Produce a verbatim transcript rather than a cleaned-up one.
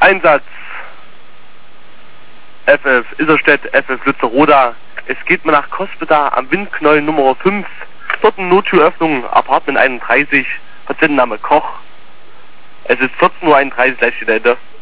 Einsatz. F F Iserstedt, F F Lützeroda. Es geht mir nach Cospeda am Windknäuel Nummer fünf. Dort eine Nottüröffnung, Apartment einunddreißig, Patientenname Koch. Es ist vierzehn Uhr einunddreißig, gleich steht dahinter.